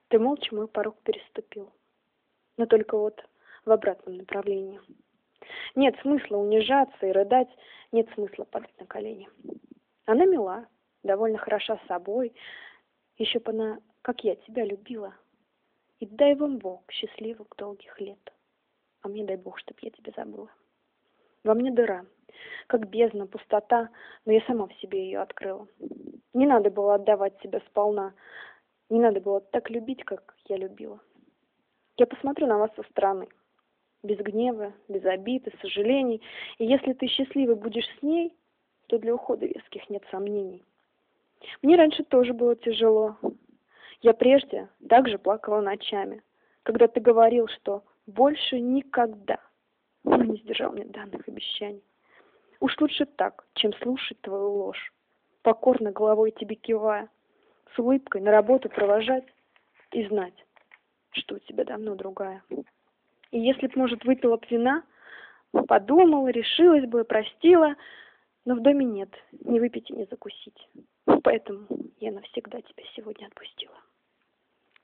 Ты молча мой порог переступил, но только вот в обратном направлении. Нет смысла унижаться и рыдать, нет смысла падать на колени. Она мила, довольно хороша собой, еще б она, как я, тебя любила. И дай вам Бог счастливых долгих лет, а мне дай Бог, чтоб я тебя забыла. Во мне дыра, как бездна, пустота, но я сама в себе ее открыла. Не надо было отдавать себя сполна, не надо было так любить, как я любила. Я посмотрю на вас со стороны, без гнева, без обид и сожалений, и если ты счастливый будешь с ней, то для ухода веских нет сомнений. Мне раньше тоже было тяжело. Я прежде также плакала ночами, когда ты говорил, что больше никогда, но не сдержал мне данных обещаний. Уж лучше так, чем слушать твою ложь, покорно головой тебе кивая, с улыбкой на работу провожать и знать, что у тебя давно другая. И если б, может, выпила б вина, подумала, решилась бы, простила, но в доме нет, ни выпить и ни закусить. Поэтому я навсегда тебя сегодня отпустила.